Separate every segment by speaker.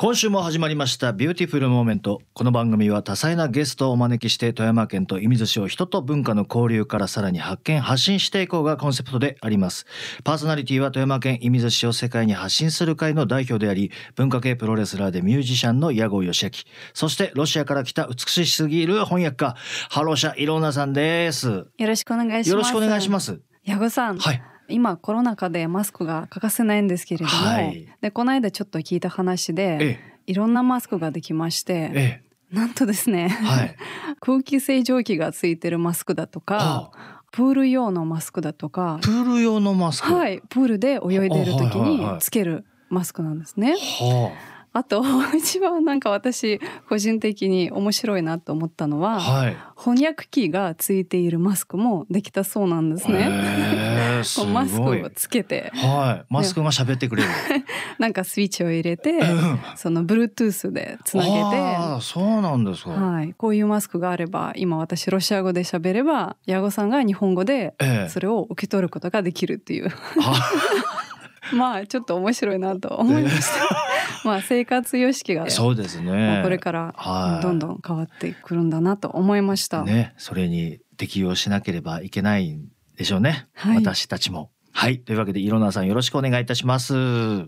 Speaker 1: 今週も始まりましたビューティフルモーメント。この番組は多彩なゲストをお招きして富山県と射水市を人と文化の交流からさらに発見発信していこうがコンセプトであります。パーソナリティは富山県射水市を世界に発信する会の代表であり、文化系プロレスラーでミュージシャンの矢後義明、そしてロシアから来た美しすぎる翻訳家ハロシャイローナさんです。
Speaker 2: よろしくお願いします。
Speaker 1: よろしくお願いします。
Speaker 2: 矢後さん、
Speaker 1: はい、
Speaker 2: 今コロナ禍でマスクが欠かせないんですけれども、
Speaker 1: はい、
Speaker 2: でこの間ちょっと聞いた話で、いろんなマスクができまして、なんとですね、はい、空気清浄機がついてるマスクだとか、プール用のマスクだとか。
Speaker 1: プール用のマスク、
Speaker 2: はい、プールで泳いでる時につけるマスクなんですね。あと一番なんか私個人的に面白いなと思ったのは、はい、翻訳機がついているマスクもできたそうなんですね。
Speaker 1: すごい
Speaker 2: マスクをつけて、
Speaker 1: はい、マスクが喋ってくれる
Speaker 2: なんかスイッチを入れて、その Bluetooth でつなげて、
Speaker 1: そうなんですか。
Speaker 2: はい、こういうマスクがあれば、今私ロシア語で喋れば矢後さんが日本語でそれを受け取ることができるっていう、まあちょっと面白いなと思いました。まあ生活様式が
Speaker 1: そうですね、
Speaker 2: これからどんどん変わってくるんだなと思いました、
Speaker 1: ね、それに適応しなければいけないんでしょうね、はい、私たちも。はい、というわけでイロナさんよろしくお願いいたします。
Speaker 2: はい、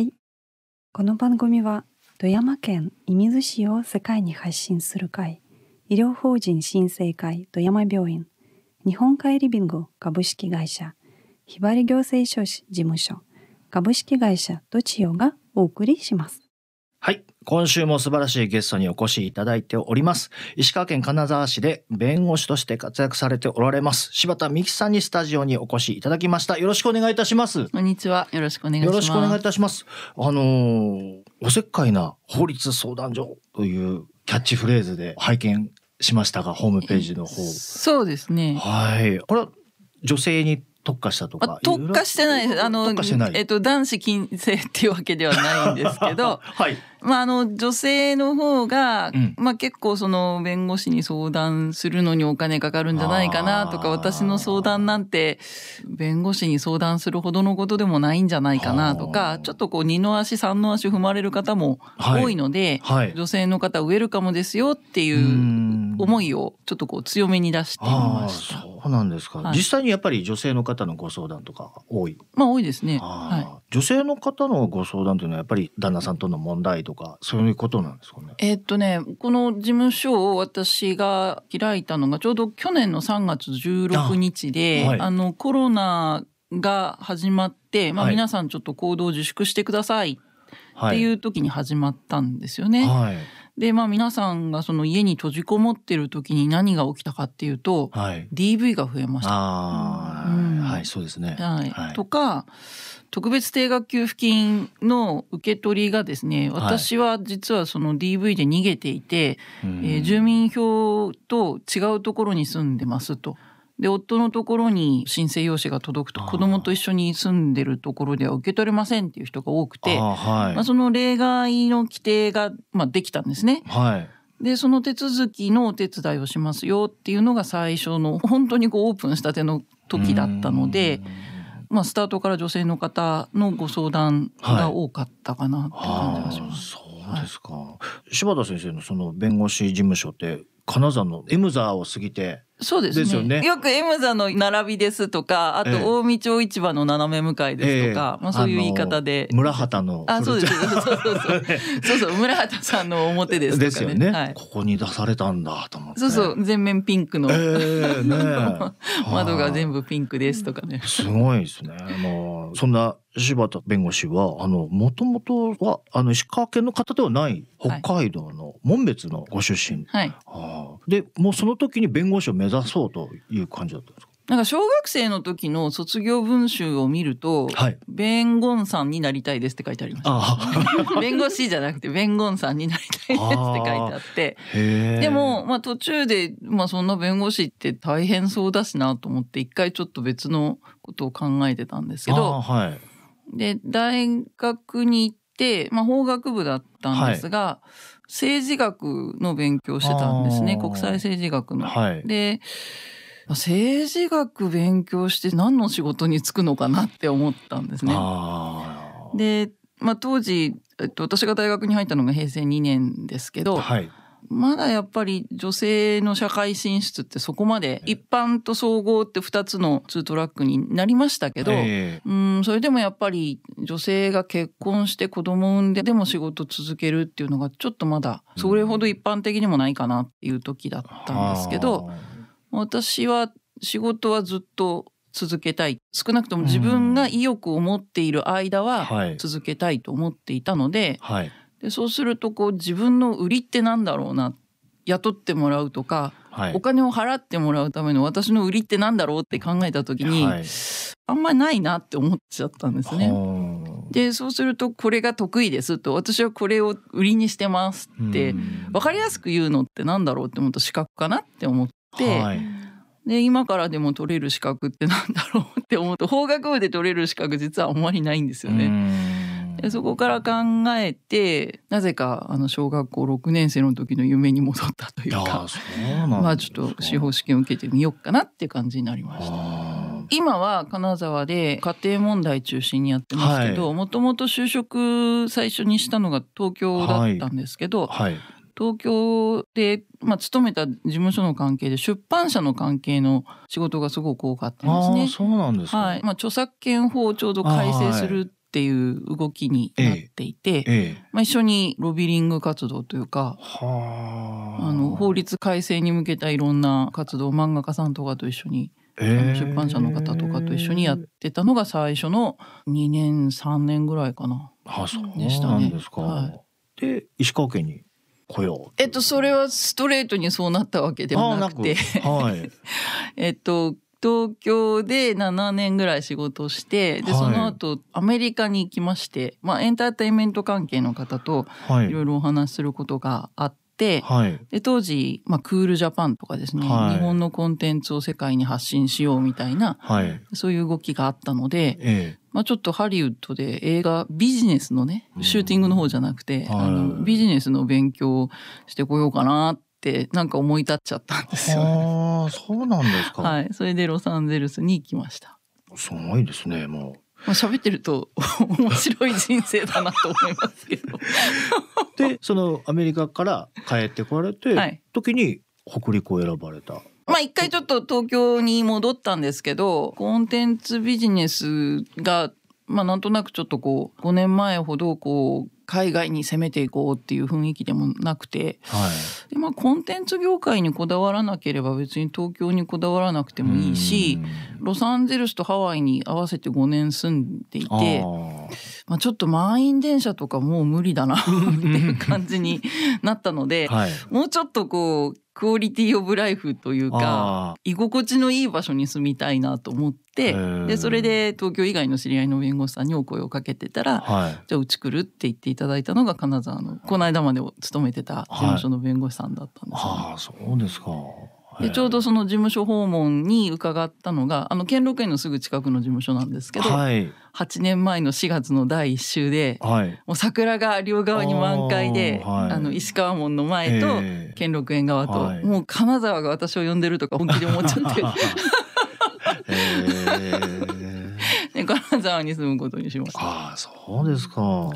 Speaker 2: この番組は富山県射水市を世界に発信する会、医療法人新生会富山病院、日本海リビング株式会社、ひばり行政書士事務所株式会社とちよがお送りします。
Speaker 1: はい、今週も素晴らしいゲストにお越しいただいております。石川県金沢市で弁護士として活躍されておられます柴田美希さんにスタジオにお越しいただきました。よろしくお願いいたします。
Speaker 3: こんにちは、よろしくお願いします。
Speaker 1: よろしくお願いいたします。おせっかいな法律相談所というキャッチフレーズで拝見しましたが、ホームページの方。
Speaker 3: そうですね。
Speaker 1: はい、これは女性に特化したとか。
Speaker 3: 特化してないです。
Speaker 1: 特化してない。
Speaker 3: 男子禁制っていうわけではないんですけど、
Speaker 1: はい、
Speaker 3: 女性の方が、結構その弁護士に相談するのにお金かかるんじゃないかなとか、私の相談なんて弁護士に相談するほどのことでもないんじゃないかなとか、ちょっとこう二の足三の足踏まれる方も多いので、女性の方ウェルカムですよっていう思いをちょっとこう強めに出してみました。
Speaker 1: そうなんですか、実際にやっぱり女性の方のご相談とか多い。
Speaker 3: 多いですね。
Speaker 1: 女性の方のご相談というのはやっぱり旦那さんとの問題とかそういうことなんですかね。
Speaker 3: この事務所を私が開いたのがちょうど去年の3月16日で、コロナが始まって、皆さんちょっと行動自粛してくださいっていう時に始まったんですよね。で皆さんがその家に閉じこもってる時に何が起きたかっていうと、DV が増えました。
Speaker 1: はい、そうですね。
Speaker 3: とか特別定額給付金の受け取りがですね、私は実はその DV で逃げていて、住民票と違うところに住んでますと。で夫のところに申請用紙が届くと、子供と一緒に住んでるところでは受け取れませんっていう人が多くて、その例外の規定ができたんですね。でその手続きのお手伝いをしますよっていうのが最初の本当にオープンしたての時だったので、スタートから女性の方のご相談が多かったかなって感じがします。
Speaker 1: そうですか。柴田先生のその弁護士事務所って金沢のエムザを過ぎて。
Speaker 3: そうですね。よくエムザの並びですとか、あと近江町市場の斜め向かいですとか、そういう言い方で
Speaker 1: 村畑の
Speaker 3: そうですそう村畑さんの表ですとかね。ですよね、
Speaker 1: ここに出されたんだと思って。
Speaker 3: 全面ピンクの、窓が全部ピンクですとかね。
Speaker 1: すごいですね。そんな柴田弁護士はもともとは石川県の方ではない北海道の紋別のご出身、でもうその時に弁護士を目指そうという感じだったんですか。
Speaker 3: なんか小学生の時の卒業文集を見ると、弁護士さんになりたいですって書いてありました。弁護士じゃなくて弁護士さんになりたいですって書いてあって、でも途中でそんな弁護士って大変そうだしなと思って一回ちょっと別のことを考えてたんですけど、で大学に行って法学部だったんですが、政治学の勉強してたんですね。国際政治学の。で政治学勉強して何の仕事に就くのかなって思ったんですね。で当時、私が大学に入ったのが平成2年ですけど、
Speaker 1: はい、
Speaker 3: まだやっぱり女性の社会進出ってそこまで一般と総合って2つの2トラックになりましたけど、それでもやっぱり女性が結婚して子供を産んででも仕事続けるっていうのがちょっとまだそれほど一般的にもないかなっていう時だったんですけど、私は仕事はずっと続けたい、少なくとも自分が意欲を持っている間は続けたいと思っていたので、でそうすると自分の売りってなんだろうな、雇ってもらうとか、お金を払ってもらうための私の売りってなんだろうって考えた時に、あんまりないなって思っちゃったんですね。でそうするとこれが得意ですと、私はこれを売りにしてますって分かりやすく言うのってなんだろうって思うと資格かなって思って、で今からでも取れる資格ってなんだろうって思うと、法学部で取れる資格実はあんまりないんですよね。でそこから考えて、なぜか小学校6年生の時の夢に戻ったというか、ちょっと司法試験を受けてみようかなっていう感じになりました。今は金沢で家庭問題中心にやってますけど、もともと就職最初にしたのが東京だったんですけど、東京で、勤めた事務所の関係で出版社の関係の仕事がすごく多かったんですね。
Speaker 1: そうなんですか。
Speaker 3: 著作権法をちょうど改正するっていう動きになっていて、一緒にロビリング活動というか、法律改正に向けたいろんな活動を漫画家さんとかと一緒に、出版社の方とかと一緒にやってたのが最初の2年3年ぐらいかな。
Speaker 1: でしたね。で石川県に来よう。
Speaker 3: それはストレートにそうなったわけではなくて東京で7年ぐらい仕事をして、でその後アメリカに行きまして、エンターテインメント関係の方といろいろお話しすることがあって、で当時、クールジャパンとかですね、日本のコンテンツを世界に発信しようみたいな、そういう動きがあったので、ちょっとハリウッドで映画ビジネスのね、シューティングの方じゃなくて、ビジネスの勉強をしてこようかなってなんか思い立っちゃったんですよね。
Speaker 1: そうなんですか。
Speaker 3: それでロサンゼルスに行きました。
Speaker 1: すごいですね。
Speaker 3: 喋ってると面白い人生だなと思いますけど
Speaker 1: でそのアメリカから帰ってこられて、時に北陸を選ばれた。
Speaker 3: 一回ちょっと東京に戻ったんですけど、コンテンツビジネスがなんとなくちょっと5年前ほど海外に攻めていこうっていう雰囲気でもなくて、でコンテンツ業界にこだわらなければ別に東京にこだわらなくてもいいし、ロサンゼルスとハワイに合わせて5年住んでいて、ちょっと満員電車とかもう無理だなっていう感じになったので、もうちょっとクオリティオブライフというか居心地のいい場所に住みたいなと思って、でそれで東京以外の知り合いの弁護士さんにお声をかけてたら、じゃあうち来るって言っていただいたのが金沢のこの間まで勤めてた事務所の弁護士さんだったんですよね。
Speaker 1: そうですか。
Speaker 3: でちょうどその事務所訪問に伺ったのが兼六園のすぐ近くの事務所なんですけど、8年前の4月の第1週で、もう桜が両側に満開で、石川門の前と兼六園側と、もう金沢が私を呼んでるとか本気で思っちゃってで金沢に住むことにしました。
Speaker 1: そうですか。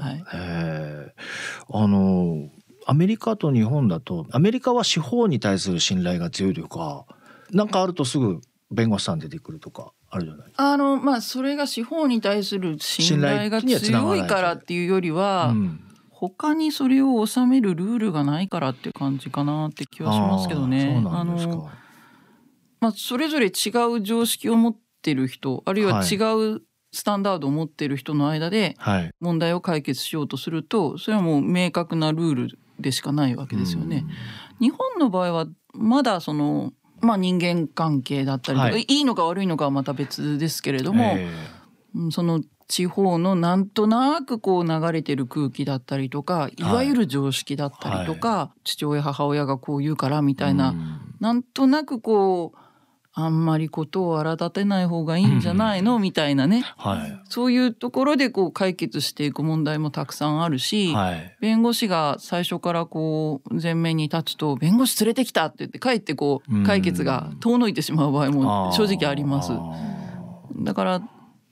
Speaker 1: アメリカと日本だと、アメリカは司法に対する信頼が強いというか、なんかあるとすぐ弁護士さん出てくるとかあるじゃないですか。
Speaker 3: それが司法に対する信頼が強いからっていうよりは、他にそれを収めるルールがないからって感じかなって気はしますけどね。
Speaker 1: そうなんですか。
Speaker 3: それぞれ違う常識を持ってる人、あるいは違うスタンダードを持ってる人の間で問題を解決しようとすると、それはもう明確なルールでしかないわけですよね。日本の場合はまだ人間関係だったりとか、いいのか悪いのかはまた別ですけれども、その地方のなんとなく流れてる空気だったりとか、いわゆる常識だったりとか、父親母親がこう言うからみたいな、なんとなくあんまりことを荒立てない方がいいんじゃないのみたいなね、そういうところで解決していく問題もたくさんあるし、弁護士が最初から前面に立つと、弁護士連れてきたって言ってかえって解決が遠のいてしまう場合も正直あります。だから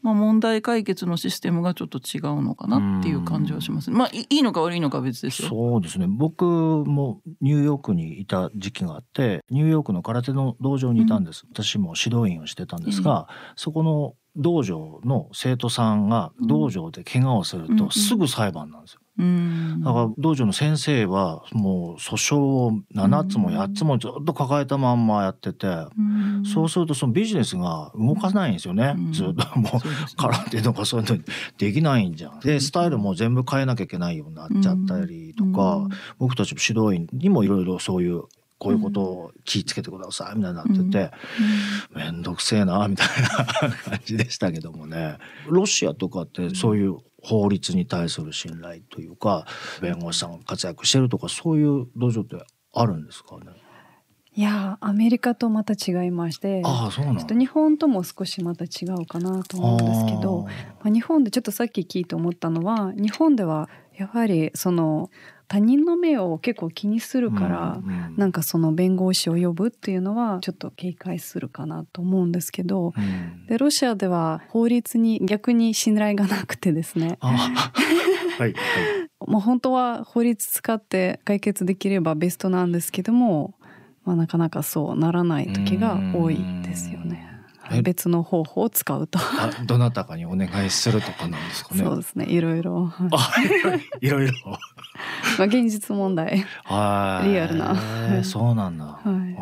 Speaker 3: 問題解決のシステムがちょっと違うのかなっていう感じはします。いいのか悪いのかは別ですよ。
Speaker 1: そうですね。僕もニューヨークにいた時期があって、ニューヨークの空手の道場にいたんです。私も指導員をしてたんですが、そこの道場の生徒さんが道場で怪我をするとすぐ裁判なんですよ。だから道場の先生はもう訴訟を7つも8つもずっと抱えたまんまやってて、そうするとそのビジネスが動かないんですよね。ずっともう空手とかそういうのできないんじゃん。でスタイルも全部変えなきゃいけないようになっちゃったりとか、僕たちも指導員にもいろいろそういうこういうことを気をつけてくださいみたいになってて、めんどくせえなみたいな感じでしたけどもね。ロシアとかってそういう法律に対する信頼というか、弁護士さんが活躍してるとか、そういう道場ってあるんですかね。
Speaker 2: いやアメリカとまた違いまして、
Speaker 1: そうなの。
Speaker 2: ちょっと日本とも少しまた違うかなと思うんですけど、日本でちょっとさっき聞いて思ったのは、日本ではやはりその他人の目を結構気にするから、なんかその弁護士を呼ぶっていうのはちょっと警戒するかなと思うんですけど、でロシアでは法律に逆に信頼がなくてですね
Speaker 1: はいはい、
Speaker 2: 本当は法律使って解決できればベストなんですけども、なかなかそうならない時が多いですよね。別の方法を使うと
Speaker 1: どなたかにお願いするとかなんですかね。
Speaker 2: そうですね、いろいろ
Speaker 1: いろいろ
Speaker 2: 現実問題リアルな、
Speaker 1: そうなんだ、難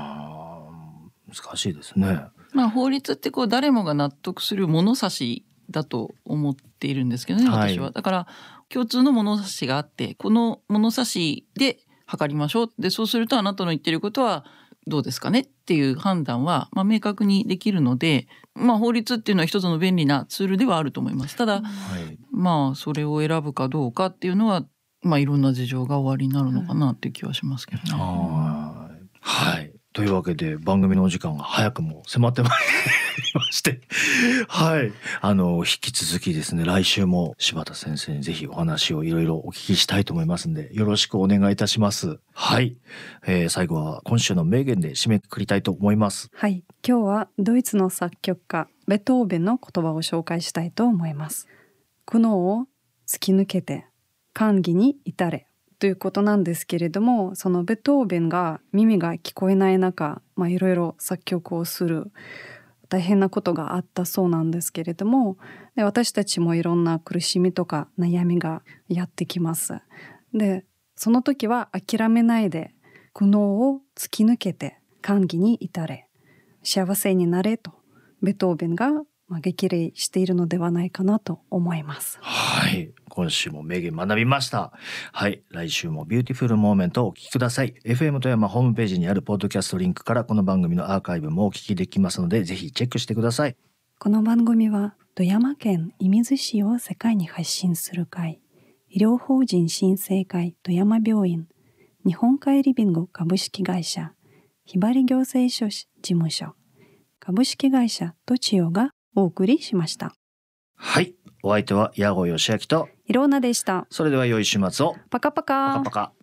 Speaker 1: しいですね。
Speaker 3: 法律って誰もが納得する物差しだと思っているんですけどね、私は。だから共通の物差しがあって、この物差しで測りましょう。でそうするとあなたの言ってることはどうですかねっていう判断は明確にできるので、法律っていうのは一つの便利なツールではあると思います。ただ、それを選ぶかどうかっていうのは、いろんな事情が終わりになるのかなっていう気はしますけどね。
Speaker 1: はい。というわけで番組のお時間が早くも迫ってまいりまして引き続きですね、来週も柴田先生にぜひお話をいろいろお聞きしたいと思いますので、よろしくお願いいたします。最後は今週の名言で締めくくりたいと思います。
Speaker 2: 今日はドイツの作曲家ベトーベンの言葉を紹介したいと思います。苦悩を突き抜けて歓喜に至れということなんですけれども、そのベトーベンが耳が聞こえない中、いろいろ作曲をする大変なことがあったそうなんですけれども、で私たちもいろんな苦しみとか悩みがやってきます。でその時は諦めないで苦悩を突き抜けて歓喜に至れ、幸せになれとベトーベンが激励しているのではないかなと思います。
Speaker 1: 今週も名言学びました。来週もビューティフルモーメントをお聞きください。 FM 富山ホームページにあるポッドキャストリンクからこの番組のアーカイブもお聞きできますので、ぜひチェックしてください。
Speaker 2: この番組は富山県射水市を世界に発信する会、医療法人新生会富山病院、日本海リビング株式会社、ひばり行政書士事務所、株式会社とちおがお送りしました。
Speaker 1: お相手は矢後義明と
Speaker 2: いろうなでした。
Speaker 1: それでは良い週末を。
Speaker 2: パカパカ。
Speaker 1: パカパカ。